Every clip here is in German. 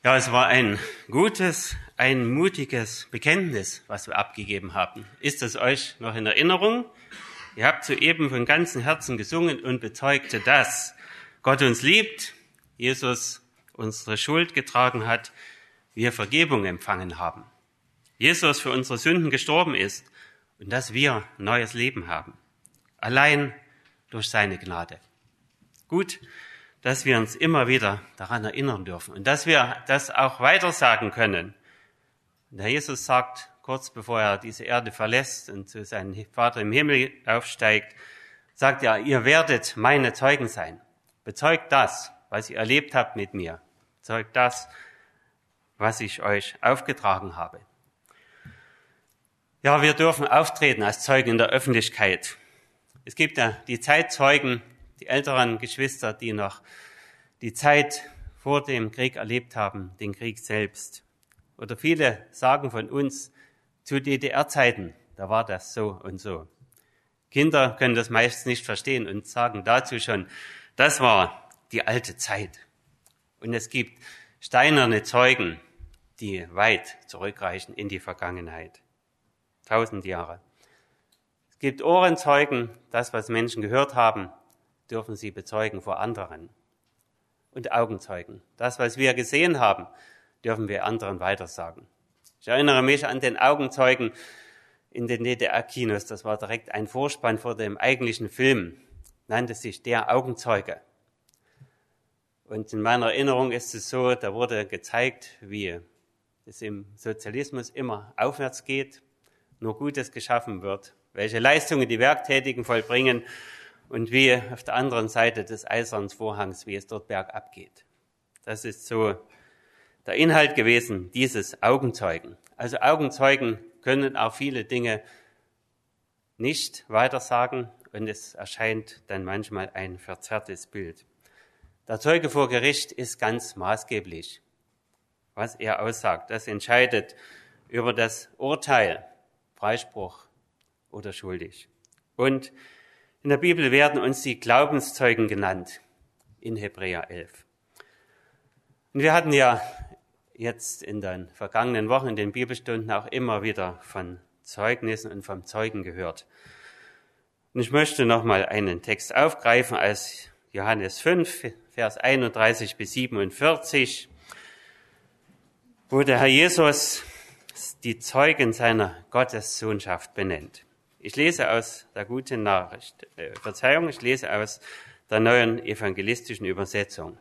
Ja, es war ein gutes, ein mutiges Bekenntnis, was wir abgegeben haben. Ist es euch noch in Erinnerung? Ihr habt soeben von ganzem Herzen gesungen und bezeugte, dass Gott uns liebt, Jesus unsere Schuld getragen hat, wir Vergebung empfangen haben. Jesus für unsere Sünden gestorben ist und dass wir neues Leben haben. Allein durch seine Gnade. Gut, dass wir uns immer wieder daran erinnern dürfen und dass wir das auch weitersagen können. Und der Jesus sagt, kurz bevor er diese Erde verlässt und zu seinem Vater im Himmel aufsteigt, sagt er, ihr werdet meine Zeugen sein. Bezeugt das, was ihr erlebt habt mit mir. Bezeugt das, was ich euch aufgetragen habe. Ja, wir dürfen auftreten als Zeugen in der Öffentlichkeit. Es gibt ja die Zeitzeugen, die älteren Geschwister, die noch die Zeit vor dem Krieg erlebt haben, den Krieg selbst. Oder viele sagen von uns, zu DDR-Zeiten, da war das so und so. Kinder können das meist nicht verstehen und sagen dazu schon, das war die alte Zeit. Und es gibt steinerne Zeugen, die weit zurückreichen in die Vergangenheit. 1000 Jahre. Es gibt Ohrenzeugen, das, was Menschen gehört haben, dürfen sie bezeugen vor anderen. Und Augenzeugen. Das, was wir gesehen haben, dürfen wir anderen weitersagen. Ich erinnere mich an den Augenzeugen in den DDR-Kinos. Das war direkt ein Vorspann vor dem eigentlichen Film. Nannte sich Der Augenzeuge. Und in meiner Erinnerung ist es so, da wurde gezeigt, wie es im Sozialismus immer aufwärts geht, nur Gutes geschaffen wird, welche Leistungen die Werktätigen vollbringen und wie auf der anderen Seite des Eisernen Vorhangs, wie es dort bergab geht. Das ist so der Inhalt gewesen dieses Augenzeugen. Also Augenzeugen können auch viele Dinge nicht weitersagen und es erscheint dann manchmal ein verzerrtes Bild. Der Zeuge vor Gericht ist ganz maßgeblich, was er aussagt. Das entscheidet über das Urteil, Freispruch oder schuldig. Und in der Bibel werden uns die Glaubenszeugen genannt, in Hebräer 11. Und wir hatten ja jetzt in den vergangenen Wochen in den Bibelstunden auch immer wieder von Zeugnissen und vom Zeugen gehört. Und ich möchte nochmal einen Text aufgreifen aus Johannes 5, Vers 31 bis 47, wo der Herr Jesus die Zeugen seiner Gottessohnschaft benennt. Ich lese aus der guten Nachricht, ich lese aus der neuen evangelistischen Übersetzung.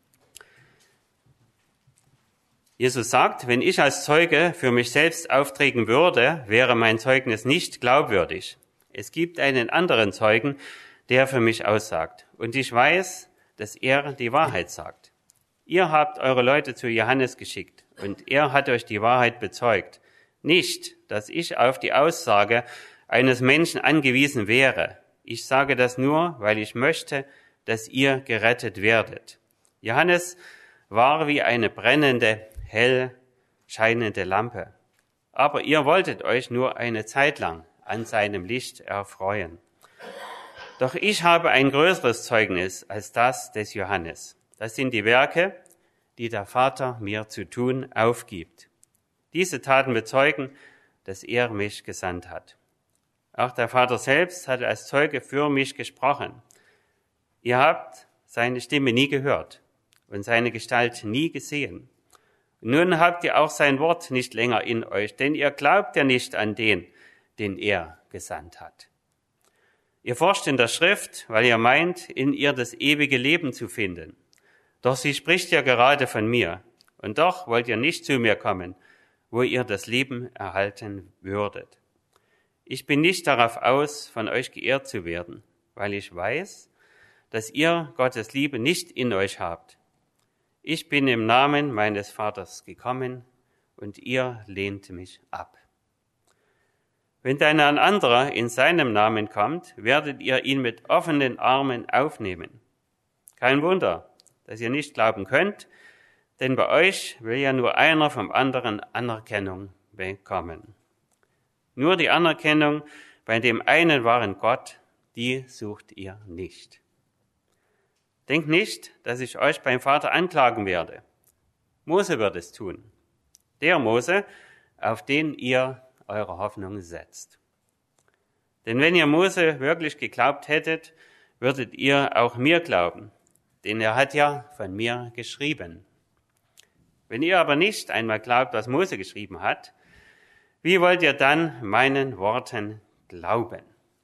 Jesus sagt, wenn ich als Zeuge für mich selbst auftreten würde, wäre mein Zeugnis nicht glaubwürdig. Es gibt einen anderen Zeugen, der für mich aussagt. Und ich weiß, dass er die Wahrheit sagt. Ihr habt eure Leute zu Johannes geschickt und er hat euch die Wahrheit bezeugt. Nicht, dass ich auf die Aussage eines Menschen angewiesen wäre. Ich sage das nur, weil ich möchte, dass ihr gerettet werdet. Johannes war wie eine brennende, hell scheinende Lampe. Aber ihr wolltet euch nur eine Zeit lang an seinem Licht erfreuen. Doch ich habe ein größeres Zeugnis als das des Johannes. Das sind die Werke, die der Vater mir zu tun aufgibt. Diese Taten bezeugen, dass er mich gesandt hat. Auch der Vater selbst hat als Zeuge für mich gesprochen. Ihr habt seine Stimme nie gehört und seine Gestalt nie gesehen. Und nun habt ihr auch sein Wort nicht länger in euch, denn ihr glaubt ja nicht an den er gesandt hat. Ihr forscht in der Schrift, weil ihr meint, in ihr das ewige Leben zu finden. Doch sie spricht ja gerade von mir. Und doch wollt ihr nicht zu mir kommen, wo ihr das Leben erhalten würdet. Ich bin nicht darauf aus, von euch geehrt zu werden, weil ich weiß, dass ihr Gottes Liebe nicht in euch habt. Ich bin im Namen meines Vaters gekommen und ihr lehnt mich ab. Wenn dann ein anderer in seinem Namen kommt, werdet ihr ihn mit offenen Armen aufnehmen. Kein Wunder, dass ihr nicht glauben könnt, denn bei euch will ja nur einer vom anderen Anerkennung bekommen. Nur die Anerkennung bei dem einen wahren Gott, die sucht ihr nicht. Denkt nicht, dass ich euch beim Vater anklagen werde. Mose wird es tun. Der Mose, auf den ihr eure Hoffnung setzt. Denn wenn ihr Mose wirklich geglaubt hättet, würdet ihr auch mir glauben, denn er hat ja von mir geschrieben. Wenn ihr aber nicht einmal glaubt, was Mose geschrieben hat, wie wollt ihr dann meinen Worten glauben?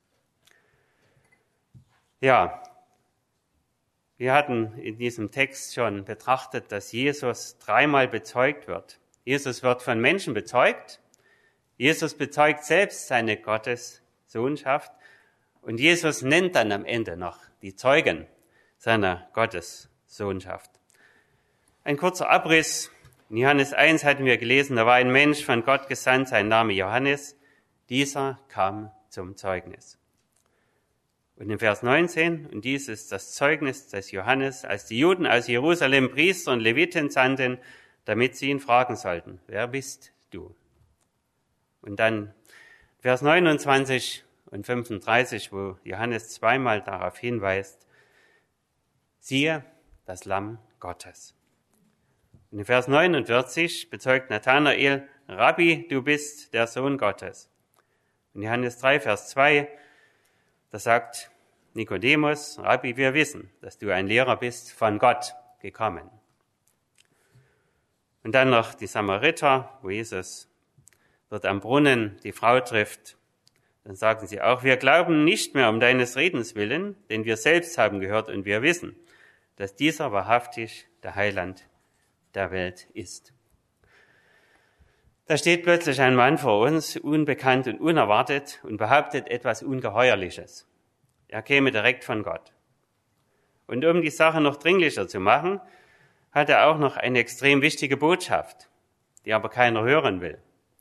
Ja, wir hatten in diesem Text schon betrachtet, dass Jesus dreimal bezeugt wird. Jesus wird von Menschen bezeugt, Jesus bezeugt selbst seine Gottessohnschaft und Jesus nennt dann am Ende noch die Zeugen seiner Gottessohnschaft. Ein kurzer Abriss. In Johannes 1 hatten wir gelesen, da war ein Mensch von Gott gesandt, sein Name Johannes. Dieser kam zum Zeugnis. Und in Vers 19, und dies ist das Zeugnis des Johannes, als die Juden aus Jerusalem Priester und Leviten sandten, damit sie ihn fragen sollten, wer bist du? Und dann Vers 29 und 35, wo Johannes zweimal darauf hinweist, siehe das Lamm Gottes. Und in Vers 49 bezeugt Nathanael, Rabbi, du bist der Sohn Gottes. In Johannes 3, Vers 2, da sagt Nikodemus, Rabbi, wir wissen, dass du ein Lehrer bist, von Gott gekommen. Und dann noch die Samariter, wo Jesus dort am Brunnen die Frau trifft. Dann sagen sie auch, wir glauben nicht mehr um deines Redens willen, denn wir selbst haben gehört und wir wissen, dass dieser wahrhaftig der Heiland der Welt ist. Da steht plötzlich ein Mann vor uns, unbekannt und unerwartet, und behauptet etwas Ungeheuerliches. Er käme direkt von Gott. Und um die Sache noch dringlicher zu machen, hat er auch noch eine extrem wichtige Botschaft, die aber keiner hören will.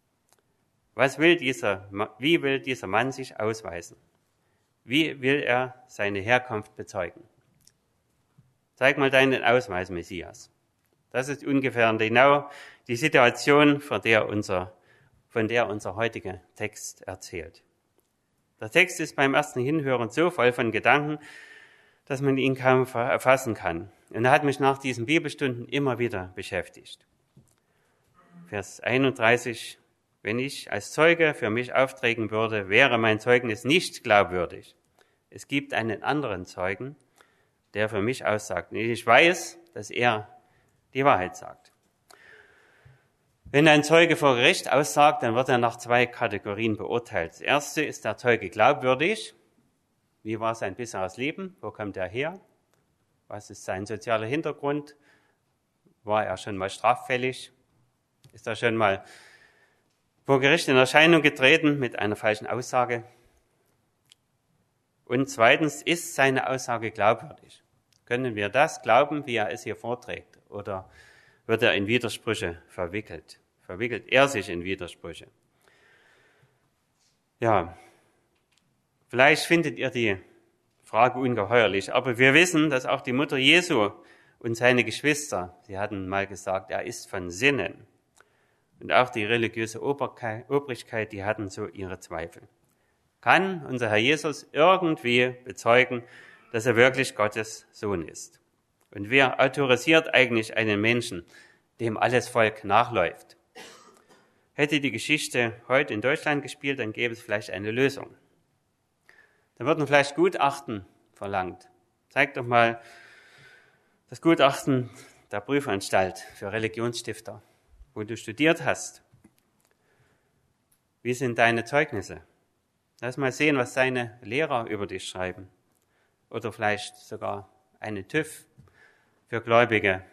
Wie will dieser Mann sich ausweisen? Wie will er seine Herkunft bezeugen? Zeig mal deinen Ausweis, Messias. Das ist ungefähr genau die Situation, von der unser heutiger Text erzählt. Der Text ist beim ersten Hinhören so voll von Gedanken, dass man ihn kaum erfassen kann. Und er hat mich nach diesen Bibelstunden immer wieder beschäftigt. Vers 31, wenn ich als Zeuge für mich auftreten würde, wäre mein Zeugnis nicht glaubwürdig. Es gibt einen anderen Zeugen, der für mich aussagt. Und ich weiß, dass er die Wahrheit sagt. Wenn ein Zeuge vor Gericht aussagt, dann wird er nach zwei Kategorien beurteilt. Das erste, ist der Zeuge glaubwürdig? Wie war sein bisheres Leben? Wo kommt er her? Was ist sein sozialer Hintergrund? War er schon mal straffällig? Ist er schon mal vor Gericht in Erscheinung getreten mit einer falschen Aussage? Und zweitens, ist seine Aussage glaubwürdig? Können wir das glauben, wie er es hier vorträgt? Oder wird er in Widersprüche verwickelt? Verwickelt er sich in Widersprüche? Ja, vielleicht findet ihr die Frage ungeheuerlich, aber wir wissen, dass auch die Mutter Jesu und seine Geschwister, sie hatten mal gesagt, er ist von Sinnen. Und auch die religiöse Obrigkeit, die hatten so ihre Zweifel. Kann unser Herr Jesus irgendwie bezeugen, dass er wirklich Gottes Sohn ist? Und wer autorisiert eigentlich einen Menschen, dem alles Volk nachläuft? Hätte die Geschichte heute in Deutschland gespielt, dann gäbe es vielleicht eine Lösung. Da würden vielleicht Gutachten verlangt. Zeig doch mal das Gutachten der Prüfanstalt für Religionsstifter, wo du studiert hast. Wie sind deine Zeugnisse? Lass mal sehen, was deine Lehrer über dich schreiben. Oder vielleicht sogar eine TÜV für Gläubige,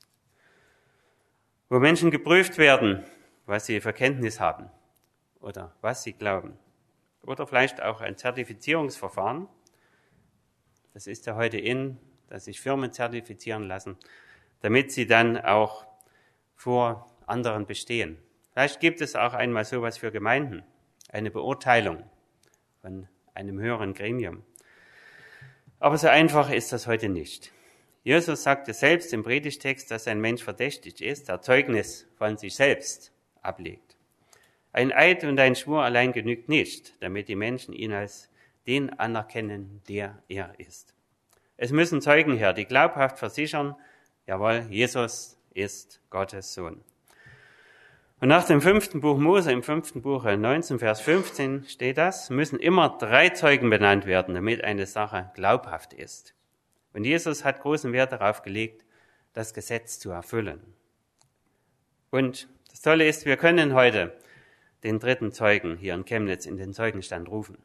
wo Menschen geprüft werden, was sie für Kenntnis haben oder was sie glauben. Oder vielleicht auch ein Zertifizierungsverfahren. Das ist ja heute dass sich Firmen zertifizieren lassen, damit sie dann auch vor anderen bestehen. Vielleicht gibt es auch einmal sowas für Gemeinden, eine Beurteilung von einem höheren Gremium. Aber so einfach ist das heute nicht. Jesus sagte selbst im Predigtext, dass ein Mensch verdächtig ist, der Zeugnis von sich selbst ablegt. Ein Eid und ein Schwur allein genügt nicht, damit die Menschen ihn als den anerkennen, der er ist. Es müssen Zeugen her, die glaubhaft versichern, jawohl, Jesus ist Gottes Sohn. Und nach dem 5. Buch Mose, im 5. Buch 19, Vers 15 steht das, müssen immer 3 Zeugen benannt werden, damit eine Sache glaubhaft ist. Und Jesus hat großen Wert darauf gelegt, das Gesetz zu erfüllen. Und das Tolle ist, wir können heute den 3. Zeugen hier in Chemnitz in den Zeugenstand rufen.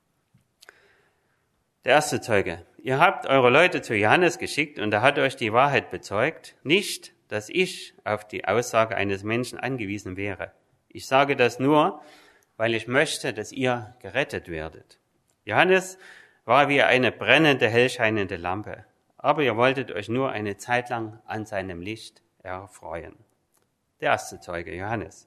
Der erste Zeuge: Ihr habt eure Leute zu Johannes geschickt und er hat euch die Wahrheit bezeugt, nicht, dass ich auf die Aussage eines Menschen angewiesen wäre. Ich sage das nur, weil ich möchte, dass ihr gerettet werdet. Johannes war wie eine brennende, hellscheinende Lampe, aber ihr wolltet euch nur eine Zeit lang an seinem Licht erfreuen. Der erste Zeuge, Johannes,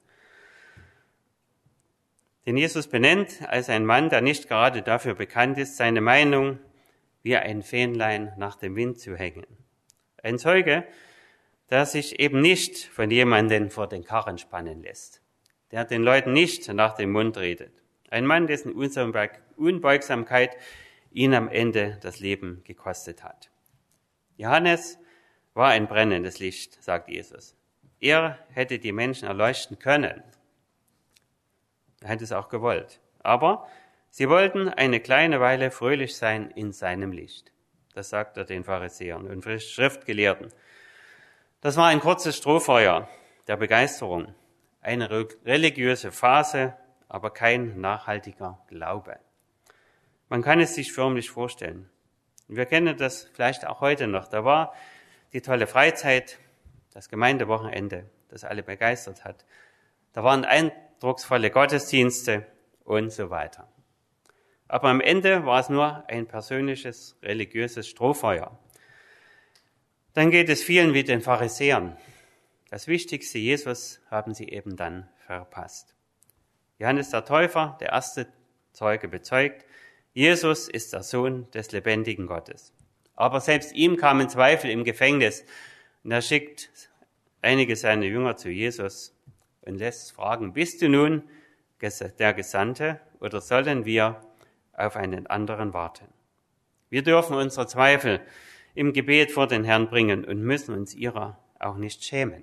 den Jesus benennt als ein Mann, der nicht gerade dafür bekannt ist, seine Meinung wie ein Fähnlein nach dem Wind zu hängen. Ein Zeuge, der sich eben nicht von jemandem vor den Karren spannen lässt, der den Leuten nicht nach dem Mund redet. Ein Mann, dessen Unbeugsamkeit ihn am Ende das Leben gekostet hat. Johannes war ein brennendes Licht, sagt Jesus. Er hätte die Menschen erleuchten können. Er hätte es auch gewollt. Aber sie wollten eine kleine Weile fröhlich sein in seinem Licht. Das sagt er den Pharisäern und Schriftgelehrten. Das war ein kurzes Strohfeuer der Begeisterung, eine religiöse Phase, aber kein nachhaltiger Glaube. Man kann es sich förmlich vorstellen. Wir kennen das vielleicht auch heute noch. Da war die tolle Freizeit, das Gemeindewochenende, das alle begeistert hat. Da waren eindrucksvolle Gottesdienste und so weiter. Aber am Ende war es nur ein persönliches, religiöses Strohfeuer. Dann geht es vielen wie den Pharisäern. Das Wichtigste Jesus haben sie eben dann verpasst. Johannes der Täufer, der erste Zeuge, bezeugt, Jesus ist der Sohn des lebendigen Gottes. Aber selbst ihm kamen Zweifel im Gefängnis. Und er schickt einige seiner Jünger zu Jesus und lässt fragen, bist du nun der Gesandte oder sollen wir auf einen anderen warten? Wir dürfen unsere Zweifel im Gebet vor den Herrn bringen und müssen uns ihrer auch nicht schämen.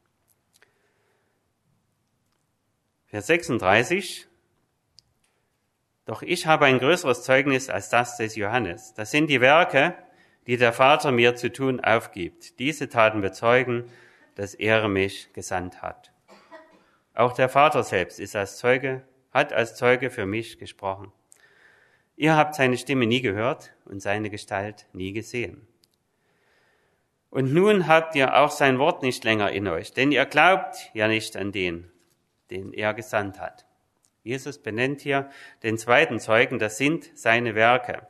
Vers 36. Doch ich habe ein größeres Zeugnis als das des Johannes. Das sind die Werke, die der Vater mir zu tun aufgibt. Diese Taten bezeugen, dass er mich gesandt hat. Auch der Vater selbst hat als Zeuge für mich gesprochen. Ihr habt seine Stimme nie gehört und seine Gestalt nie gesehen. Und nun habt ihr auch sein Wort nicht länger in euch, denn ihr glaubt ja nicht an den er gesandt hat. Jesus benennt hier den zweiten Zeugen, das sind seine Werke.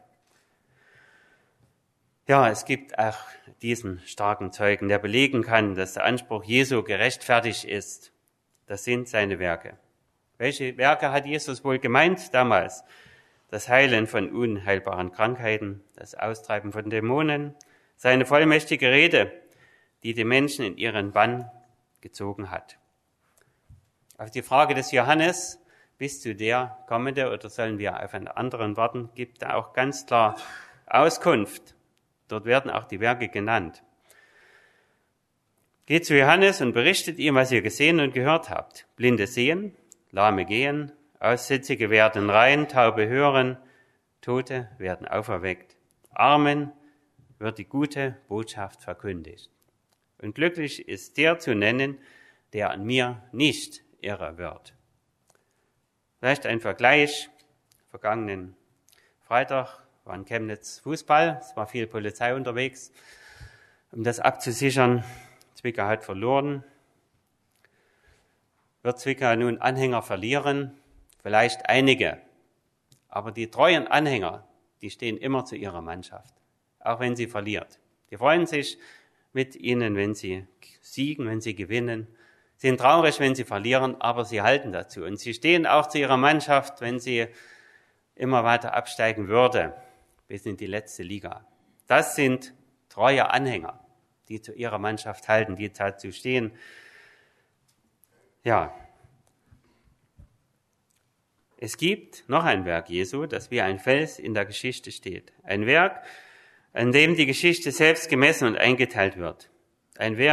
Ja, es gibt auch diesen starken Zeugen, der belegen kann, dass der Anspruch Jesu gerechtfertigt ist. Das sind seine Werke. Welche Werke hat Jesus wohl gemeint damals? Das Heilen von unheilbaren Krankheiten, das Austreiben von Dämonen, seine vollmächtige Rede, die die Menschen in ihren Bann gezogen hat. Auf die Frage des Johannes, bist du der Kommende oder sollen wir auf einen anderen warten, gibt er auch ganz klar Auskunft. Dort werden auch die Werke genannt. Geht zu Johannes und berichtet ihm, was ihr gesehen und gehört habt. Blinde sehen, Lahme gehen, Aussätzige werden rein, Taube hören, Tote werden auferweckt. Armen wird die gute Botschaft verkündigt. Und glücklich ist der zu nennen, der an mir nicht irre wird. Vielleicht ein Vergleich. Vergangenen Freitag war in Chemnitz Fußball. Es war viel Polizei unterwegs, um das abzusichern. Zwickau hat verloren. Wird Zwickau nun Anhänger verlieren? Vielleicht einige. Aber die treuen Anhänger, die stehen immer zu ihrer Mannschaft, auch wenn sie verliert. Die freuen sich mit ihnen, wenn sie siegen, wenn sie gewinnen. Sie sind traurig, wenn sie verlieren, aber sie halten dazu. Und sie stehen auch zu ihrer Mannschaft, wenn sie immer weiter absteigen würde, bis in die letzte Liga. Das sind treue Anhänger, die zu ihrer Mannschaft halten, die dazu stehen. Ja. Es gibt noch ein Werk Jesu, das wie ein Fels in der Geschichte steht. Ein Werk, an dem die Geschichte selbst gemessen und eingeteilt wird. Ein Werk,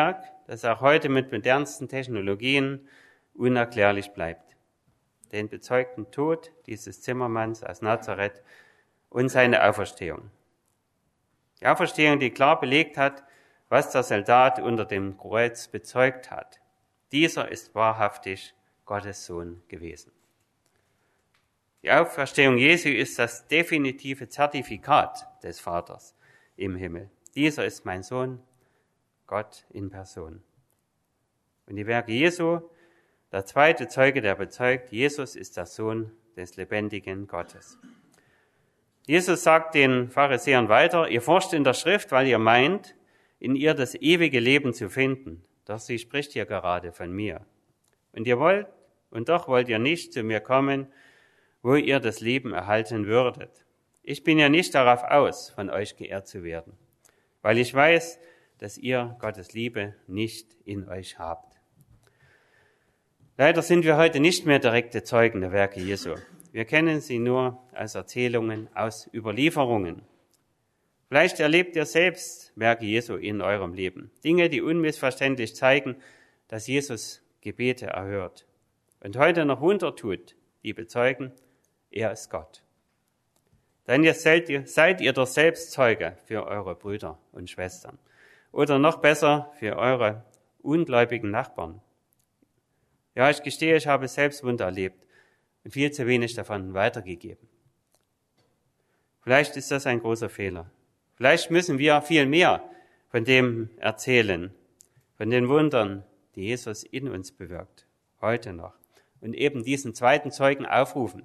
das auch heute mit modernsten Technologien unerklärlich bleibt. Den bezeugten Tod dieses Zimmermanns aus Nazareth und seine Auferstehung. Die Auferstehung, die klar belegt hat, was der Soldat unter dem Kreuz bezeugt hat. Dieser ist wahrhaftig Gottes Sohn gewesen. Die Auferstehung Jesu ist das definitive Zertifikat des Vaters im Himmel. Dieser ist mein Sohn, Gott in Person. Und die Werke Jesu, der zweite Zeuge, der bezeugt, Jesus ist der Sohn des lebendigen Gottes. Jesus sagt den Pharisäern weiter, ihr forscht in der Schrift, weil ihr meint, in ihr das ewige Leben zu finden. Doch sie spricht hier gerade von mir. Und doch wollt ihr nicht zu mir kommen, wo ihr das Leben erhalten würdet. Ich bin ja nicht darauf aus, von euch geehrt zu werden, weil ich weiß, dass ihr Gottes Liebe nicht in euch habt. Leider sind wir heute nicht mehr direkte Zeugen der Werke Jesu. Wir kennen sie nur als Erzählungen aus Überlieferungen. Vielleicht erlebt ihr selbst Werke Jesu in eurem Leben. Dinge, die unmissverständlich zeigen, dass Jesus Gebete erhört. Und heute noch Wunder tut, die bezeugen, er ist Gott. Denn jetzt seid ihr doch selbst Zeuge für eure Brüder und Schwestern. Oder noch besser, für eure ungläubigen Nachbarn. Ja, ich gestehe, ich habe selbst Wunder erlebt und viel zu wenig davon weitergegeben. Vielleicht ist das ein großer Fehler. Vielleicht müssen wir viel mehr von dem erzählen, von den Wundern, die Jesus in uns bewirkt, heute noch. Und eben diesen zweiten Zeugen aufrufen.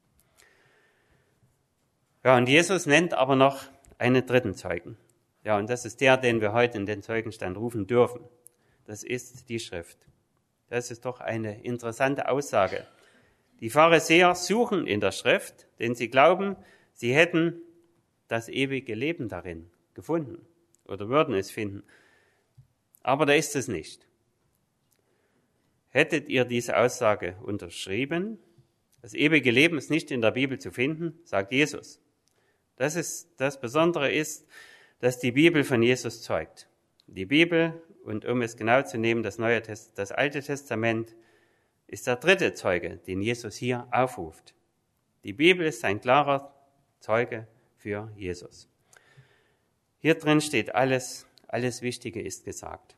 Ja, und Jesus nennt aber noch einen dritten Zeugen. Ja, und das ist der, den wir heute in den Zeugenstand rufen dürfen. Das ist die Schrift. Das ist doch eine interessante Aussage. Die Pharisäer suchen in der Schrift, denn sie glauben, sie hätten das ewige Leben darin gefunden oder würden es finden. Aber da ist es nicht. Hättet ihr diese Aussage unterschrieben? Das ewige Leben ist nicht in der Bibel zu finden, sagt Jesus. Das Besondere ist, dass die Bibel von Jesus zeugt. Die Bibel, und um es genau zu nehmen, das Alte Testament, ist der dritte Zeuge, den Jesus hier aufruft. Die Bibel ist ein klarer Zeuge für Jesus. Hier drin steht alles Wichtige ist gesagt.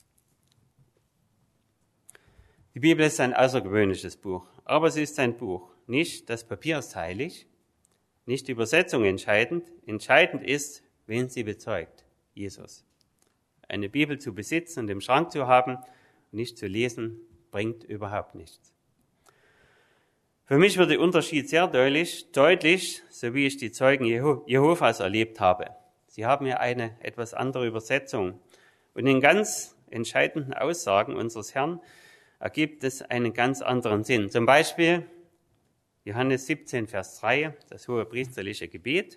Die Bibel ist ein außergewöhnliches Buch, aber sie ist ein Buch. Nicht das Papier ist heilig, nicht die Übersetzung entscheidend. Entscheidend ist, wen sie bezeugt, Jesus. Eine Bibel zu besitzen und im Schrank zu haben und nicht zu lesen, bringt überhaupt nichts. Für mich wird der Unterschied sehr deutlich, so wie ich die Zeugen Jehovas erlebt habe. Sie haben ja eine etwas andere Übersetzung. Und in ganz entscheidenden Aussagen unseres Herrn ergibt es einen ganz anderen Sinn. Zum Beispiel Johannes 17, Vers 3, das hohepriesterliche Gebet.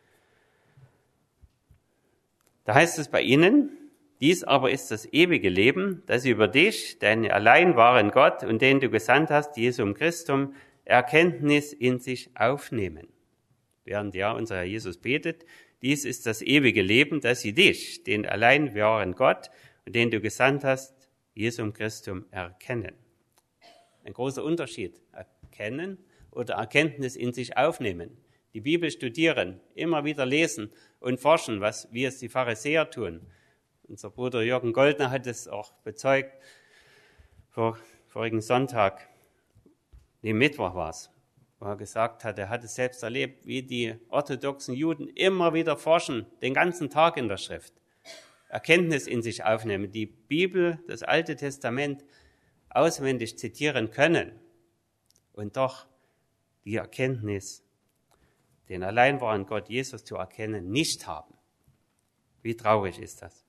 Da heißt es bei ihnen, dies aber ist das ewige Leben, dass sie über dich, deinen allein wahren Gott und den du gesandt hast, Jesum Christum, Erkenntnis in sich aufnehmen. Während ja unser Herr Jesus betet, dies ist das ewige Leben, dass sie dich, den allein wahren Gott und den du gesandt hast, Jesum Christum, erkennen. Ein großer Unterschied. Erkennen oder Erkenntnis in sich aufnehmen. Die Bibel studieren, immer wieder lesen und forschen, wie es die Pharisäer tun. Unser Bruder Jürgen Goldner hat es auch bezeugt, vorigen Sonntag, Mittwoch war es, wo er gesagt hat, er hat es selbst erlebt, wie die orthodoxen Juden immer wieder forschen, den ganzen Tag in der Schrift. Erkenntnis in sich aufnehmen, die Bibel, das Alte Testament auswendig zitieren können und doch die Erkenntnis, den allein wahren Gott Jesus zu erkennen, nicht haben. Wie traurig ist das?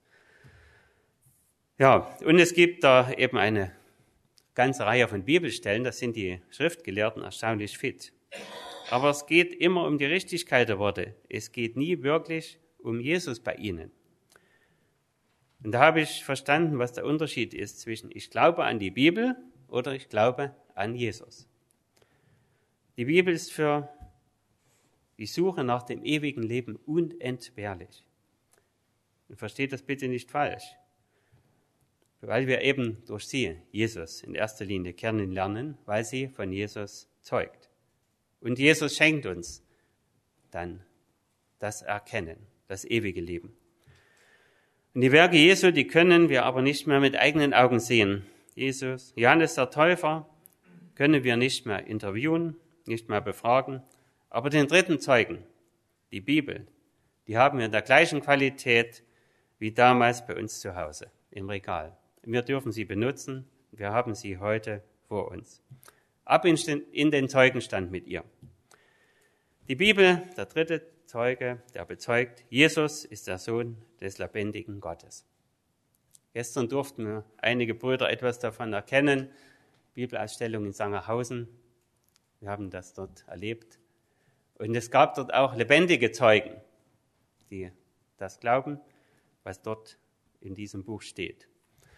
Ja, und es gibt da eben eine ganze Reihe von Bibelstellen, das sind die Schriftgelehrten erstaunlich fit. Aber es geht immer um die Richtigkeit der Worte. Es geht nie wirklich um Jesus bei ihnen. Und da habe ich verstanden, was der Unterschied ist zwischen ich glaube an die Bibel oder ich glaube an Jesus. Die Bibel ist für die Suche nach dem ewigen Leben unentbehrlich. Und versteht das bitte nicht falsch. weil wir eben durch sie Jesus in erster Linie kennenlernen, weil sie von Jesus zeugt. Und Jesus schenkt uns dann das Erkennen, das ewige Leben. Und die Werke Jesu, die können wir aber nicht mehr mit eigenen Augen sehen. Johannes der Täufer können wir nicht mehr interviewen, nicht mehr befragen, aber den dritten Zeugen, die Bibel, die haben wir in der gleichen Qualität wie damals bei uns zu Hause im Regal. Wir dürfen sie benutzen, wir haben sie heute vor uns. Ab in den Zeugenstand mit ihr. Die Bibel, der dritte Zeuge, der bezeugt, Jesus ist der Sohn des lebendigen Gottes. Gestern durften einige Brüder etwas davon erkennen, Bibelausstellung in Sangerhausen. Wir haben das dort erlebt. Und es gab dort auch lebendige Zeugen, die das glauben, was dort in diesem Buch steht.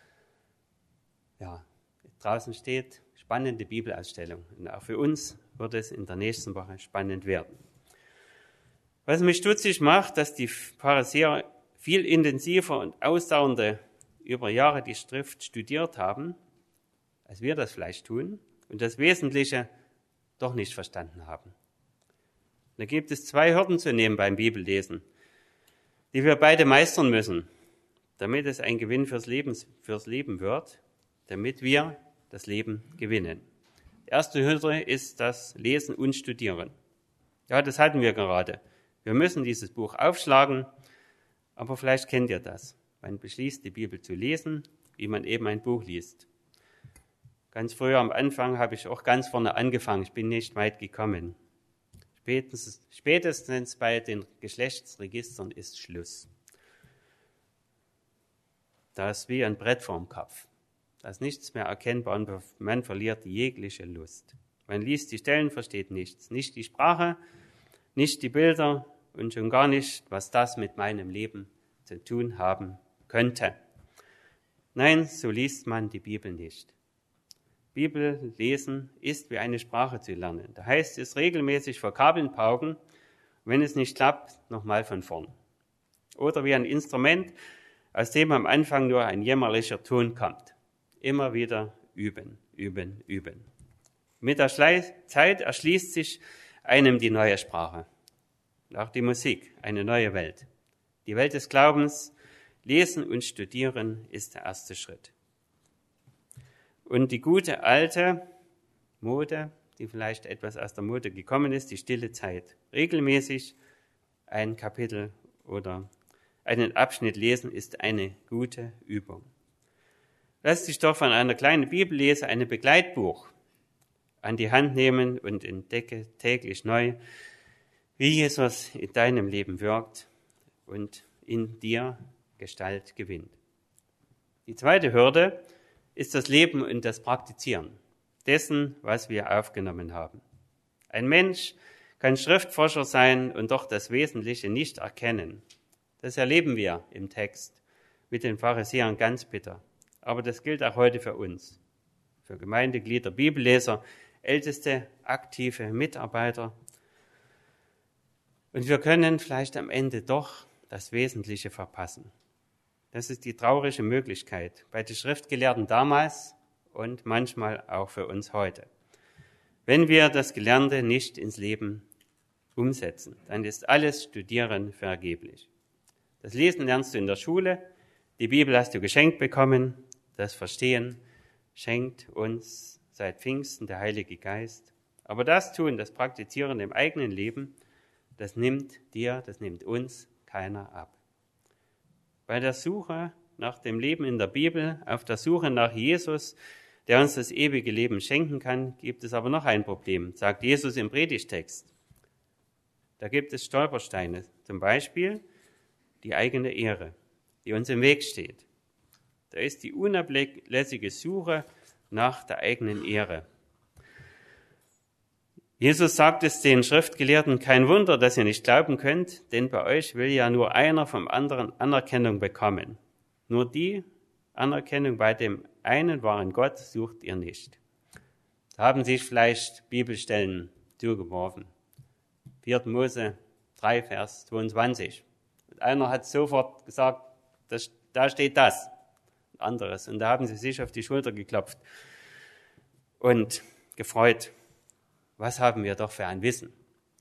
Ja, draußen steht, spannende Bibelausstellung. Und auch für uns wird es in der nächsten Woche spannend werden. Was mich stutzig macht, dass die Pharisäer viel intensiver und ausdauernder über Jahre die Schrift studiert haben, als wir das vielleicht tun, und das Wesentliche doch nicht verstanden haben. Da gibt es 2 Hürden zu nehmen beim Bibellesen, die wir beide meistern müssen, damit es ein Gewinn fürs Leben wird, damit wir das Leben gewinnen. Die erste Hürde ist das Lesen und Studieren. Ja, das hatten wir gerade. Wir müssen dieses Buch aufschlagen, aber vielleicht kennt ihr das. Man beschließt, die Bibel zu lesen, wie man eben ein Buch liest. Ganz früher am Anfang habe ich auch ganz vorne angefangen. Ich bin nicht weit gekommen. Spätestens bei den Geschlechtsregistern ist Schluss. Da ist wie ein Brett vorm Kopf. Da ist nichts mehr erkennbar und man verliert jegliche Lust. Man liest die Stellen, versteht nichts. Nicht die Sprache, nicht die Bilder und schon gar nicht, was das mit meinem Leben zu tun haben könnte. Nein, so liest man die Bibel nicht. Bibel lesen ist wie eine Sprache zu lernen. Da heißt es regelmäßig Vokabeln pauken, wenn es nicht klappt, nochmal von vorn. Oder wie ein Instrument, aus dem am Anfang nur ein jämmerlicher Ton kommt. Immer wieder üben, üben, üben. Mit der Zeit erschließt sich einem die neue Sprache. Und auch die Musik, eine neue Welt. Die Welt des Glaubens, lesen und studieren ist der erste Schritt. Und die gute alte Mode, die vielleicht etwas aus der Mode gekommen ist, die stille Zeit. Regelmäßig ein Kapitel oder einen Abschnitt lesen ist eine gute Übung. Lass dich doch von einer kleinen Bibelleser ein Begleitbuch an die Hand nehmen und entdecke täglich neu, wie Jesus in deinem Leben wirkt und in dir Gestalt gewinnt. Die zweite Hürde ist das Leben und das Praktizieren dessen, was wir aufgenommen haben. Ein Mensch kann Schriftforscher sein und doch das Wesentliche nicht erkennen. Das erleben wir im Text mit den Pharisäern ganz bitter. Aber das gilt auch heute für uns, für Gemeindeglieder, Bibelleser, älteste, aktive Mitarbeiter. Und wir können vielleicht am Ende doch das Wesentliche verpassen. Das ist die traurige Möglichkeit bei den Schriftgelehrten damals und manchmal auch für uns heute. Wenn wir das Gelernte nicht ins Leben umsetzen, dann ist alles Studieren vergeblich. Das Lesen lernst du in der Schule, die Bibel hast du geschenkt bekommen, das Verstehen schenkt uns seit Pfingsten der Heilige Geist. Aber das Tun, das Praktizieren im eigenen Leben, das nimmt uns keiner ab. Bei der Suche nach dem Leben in der Bibel, auf der Suche nach Jesus, der uns das ewige Leben schenken kann, gibt es aber noch ein Problem, sagt Jesus im Predigtext. Da gibt es Stolpersteine, zum Beispiel die eigene Ehre, die uns im Weg steht. Da ist die unablässige Suche nach der eigenen Ehre. Jesus sagt es den Schriftgelehrten, kein Wunder, dass ihr nicht glauben könnt, denn bei euch will ja nur einer vom anderen Anerkennung bekommen. Nur die Anerkennung bei dem einen wahren Gott sucht ihr nicht. Da haben sich vielleicht Bibelstellen zugeworfen. 4. Mose 3, Vers 22. Und einer hat sofort gesagt, da steht das. anderes. Und da haben sie sich auf die Schulter geklopft und gefreut. Was haben wir doch für ein Wissen?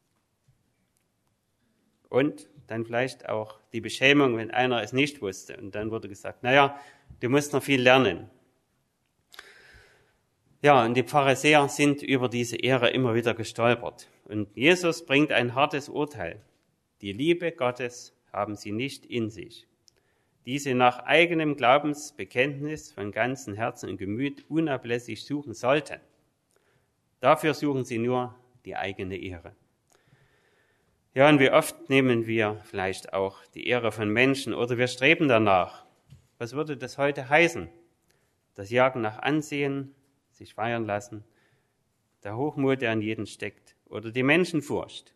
Und dann vielleicht auch die Beschämung, wenn einer es nicht wusste. Und dann wurde gesagt, naja, du musst noch viel lernen. Ja, und die Pharisäer sind über diese Ehre immer wieder gestolpert. Und Jesus bringt ein hartes Urteil. Die Liebe Gottes haben sie nicht in sich, die sie nach eigenem Glaubensbekenntnis von ganzem Herzen und Gemüt unablässig suchen sollten. Dafür suchen sie nur die eigene Ehre. Ja, und wie oft nehmen wir vielleicht auch die Ehre von Menschen oder wir streben danach. Was würde das heute heißen? Das Jagen nach Ansehen, sich feiern lassen, der Hochmut, der an jedem steckt, oder die Menschenfurcht.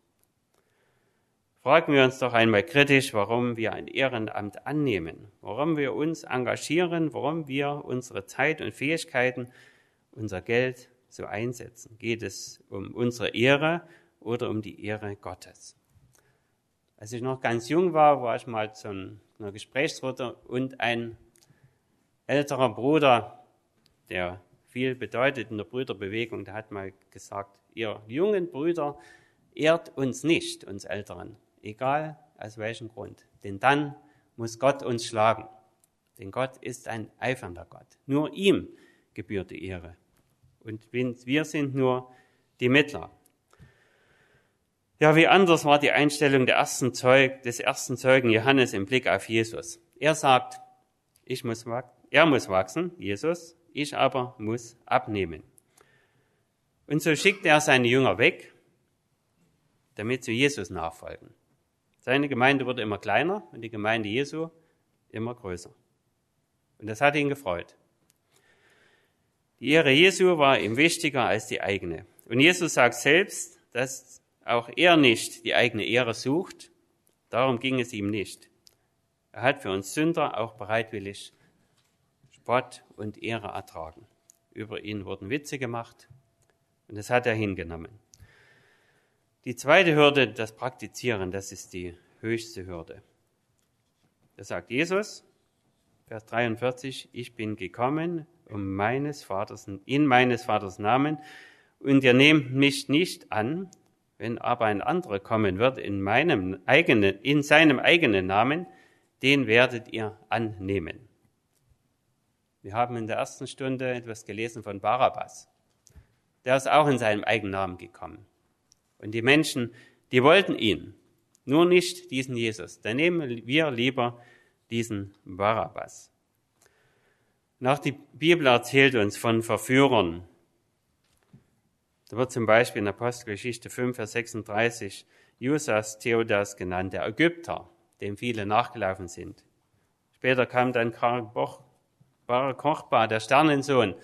Fragen wir uns doch einmal kritisch, warum wir ein Ehrenamt annehmen, warum wir uns engagieren, warum wir unsere Zeit und Fähigkeiten, unser Geld so einsetzen. Geht es um unsere Ehre oder um die Ehre Gottes? Als ich noch ganz jung war ich mal zu einer Gesprächsrunde und ein älterer Bruder, der viel bedeutet in der Brüderbewegung, der hat mal gesagt, ihr jungen Brüder ehrt uns nicht, uns Älteren, egal aus welchem Grund. Denn dann muss Gott uns schlagen. Denn Gott ist ein eifernder Gott. Nur ihm gebührt die Ehre. Und wir sind nur die Mittler. Ja, wie anders war die Einstellung des ersten Zeugen Johannes im Blick auf Jesus. Er sagt, er muss wachsen, Jesus, ich aber muss abnehmen. Und so schickt er seine Jünger weg, damit sie Jesus nachfolgen. Seine Gemeinde wurde immer kleiner und die Gemeinde Jesu immer größer. Und das hat ihn gefreut. Die Ehre Jesu war ihm wichtiger als die eigene. Und Jesus sagt selbst, dass auch er nicht die eigene Ehre sucht. Darum ging es ihm nicht. Er hat für uns Sünder auch bereitwillig Spott und Ehre ertragen. Über ihn wurden Witze gemacht und das hat er hingenommen. Die zweite Hürde, das Praktizieren, das ist die höchste Hürde. Da sagt Jesus, Vers 43, ich bin gekommen in meines Vaters Namen und ihr nehmt mich nicht an, wenn aber ein anderer kommen wird in seinem eigenen Namen, den werdet ihr annehmen. Wir haben in der ersten Stunde etwas gelesen von Barabbas. Der ist auch in seinem eigenen Namen gekommen. Und die Menschen, die wollten ihn, nur nicht diesen Jesus. Dann nehmen wir lieber diesen Barabbas. Und auch die Bibel erzählt uns von Verführern. Da wird zum Beispiel in Apostelgeschichte 5, Vers 36 Jusas Theodas genannt, der Ägypter, dem viele nachgelaufen sind. Später kam dann Bar Kochba, der Sternensohn,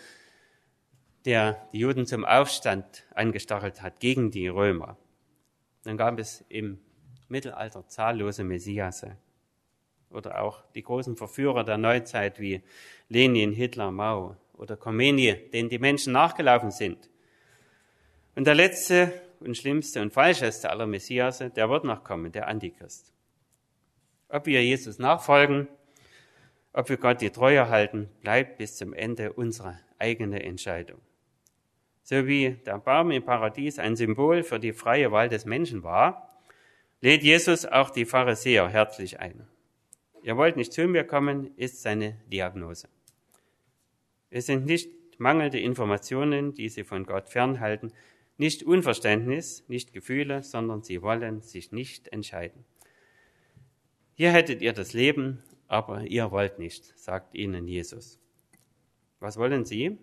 der die Juden zum Aufstand angestachelt hat gegen die Römer. Dann gab es im Mittelalter zahllose Messiasse. Oder auch die großen Verführer der Neuzeit wie Lenin, Hitler, Mao oder Khomeini, denen die Menschen nachgelaufen sind. Und der letzte und schlimmste und falscheste aller Messiasse, der wird noch kommen, der Antichrist. Ob wir Jesus nachfolgen, ob wir Gott die Treue halten, bleibt bis zum Ende unsere eigene Entscheidung. So wie der Baum im Paradies ein Symbol für die freie Wahl des Menschen war, lädt Jesus auch die Pharisäer herzlich ein. Ihr wollt nicht zu mir kommen, ist seine Diagnose. Es sind nicht mangelnde Informationen, die sie von Gott fernhalten, nicht Unverständnis, nicht Gefühle, sondern sie wollen sich nicht entscheiden. Hier hättet ihr das Leben, aber ihr wollt nicht, sagt ihnen Jesus. Was wollen sie?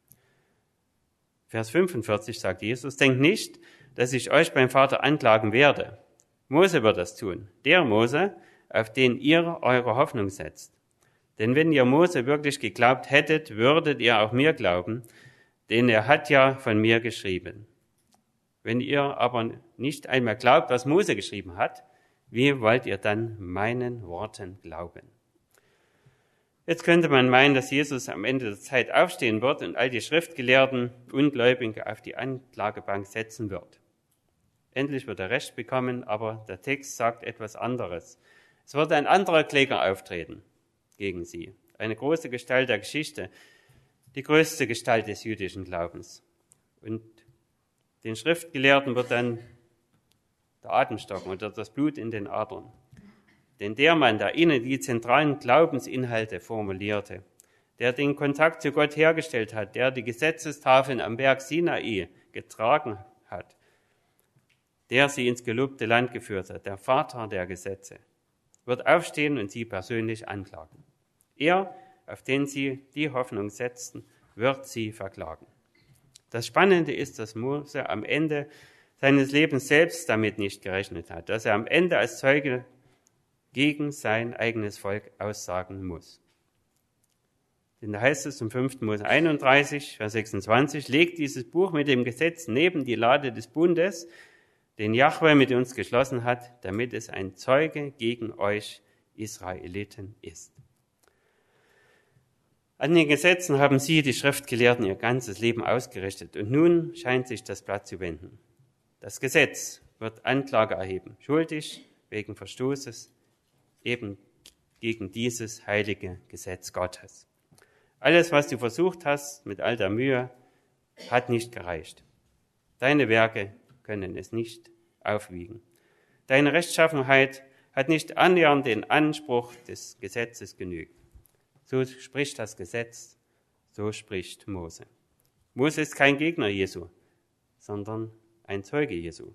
Vers 45 sagt Jesus, denkt nicht, dass ich euch beim Vater anklagen werde. Mose wird das tun, der Mose, auf den ihr eure Hoffnung setzt. Denn wenn ihr Mose wirklich geglaubt hättet, würdet ihr auch mir glauben, denn er hat ja von mir geschrieben. Wenn ihr aber nicht einmal glaubt, was Mose geschrieben hat, wie wollt ihr dann meinen Worten glauben? Jetzt könnte man meinen, dass Jesus am Ende der Zeit aufstehen wird und all die Schriftgelehrten, Ungläubigen auf die Anklagebank setzen wird. Endlich wird er Recht bekommen, aber der Text sagt etwas anderes. Es wird ein anderer Kläger auftreten gegen sie. eine große Gestalt der Geschichte, die größte Gestalt des jüdischen Glaubens. Und den Schriftgelehrten wird dann der Atemstock oder das Blut in den Adern. Denn der Mann, der ihnen die zentralen Glaubensinhalte formulierte, der den Kontakt zu Gott hergestellt hat, der die Gesetzestafeln am Berg Sinai getragen hat, der sie ins gelobte Land geführt hat, der Vater der Gesetze, wird aufstehen und sie persönlich anklagen. Er, auf den sie die Hoffnung setzten, wird sie verklagen. Das Spannende ist, dass Mose am Ende seines Lebens selbst damit nicht gerechnet hat, dass er am Ende als Zeuge gegen sein eigenes Volk aussagen muss. Denn da heißt es im 5. Mose 31, Vers 26, legt dieses Buch mit dem Gesetz neben die Lade des Bundes, den Jahwe mit uns geschlossen hat, damit es ein Zeuge gegen euch Israeliten ist. An den Gesetzen haben sie, die Schriftgelehrten, ihr ganzes Leben ausgerichtet. Und nun scheint sich das Blatt zu wenden. Das Gesetz wird Anklage erheben, schuldig wegen Verstoßes eben gegen dieses heilige Gesetz Gottes. Alles, was du versucht hast mit all der Mühe, hat nicht gereicht. Deine Werke können es nicht aufwiegen. Deine Rechtschaffenheit hat nicht annähernd den Anspruch des Gesetzes genügt. So spricht das Gesetz, so spricht Mose. Mose ist kein Gegner Jesu, sondern ein Zeuge Jesu.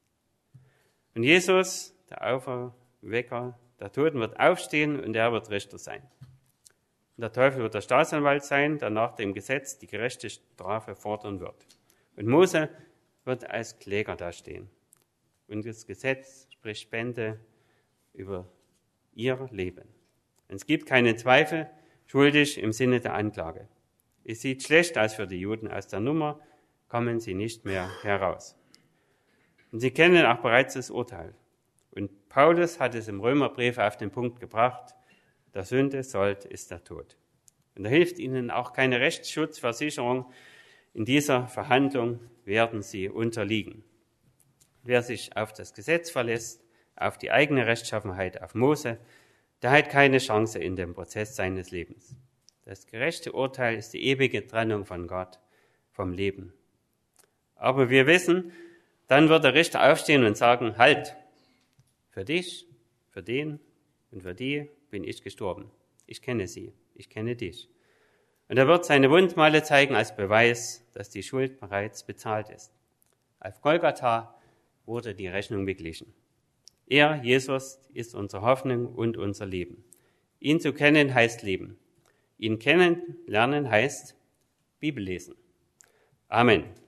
Und Jesus, der Auferwecker der Toten, wird aufstehen und er wird Richter sein. Und der Teufel wird der Staatsanwalt sein, der nach dem Gesetz die gerechte Strafe fordern wird. Und Mose wird als Kläger dastehen. Und das Gesetz spricht Spende über ihr Leben. Und es gibt keinen Zweifel, schuldig im Sinne der Anklage. Es sieht schlecht aus für die Juden. Aus der Nummer kommen sie nicht mehr heraus. Und sie kennen auch bereits das Urteil. Und Paulus hat es im Römerbrief auf den Punkt gebracht, der Sünde Sold ist der Tod. Und da hilft ihnen auch keine Rechtsschutzversicherung. In dieser Verhandlung werden sie unterliegen. Wer sich auf das Gesetz verlässt, auf die eigene Rechtschaffenheit, auf Mose, der hat keine Chance in dem Prozess seines Lebens. Das gerechte Urteil ist die ewige Trennung von Gott, vom Leben. Aber wir wissen, dann wird der Richter aufstehen und sagen, halt, für dich, für den und für die bin ich gestorben. Ich kenne sie, ich kenne dich. Und er wird seine Wundmale zeigen als Beweis, dass die Schuld bereits bezahlt ist. Auf Golgatha wurde die Rechnung beglichen. Er, Jesus, ist unsere Hoffnung und unser Leben. Ihn zu kennen heißt Leben. Ihn kennenlernen heißt Bibel lesen. Amen.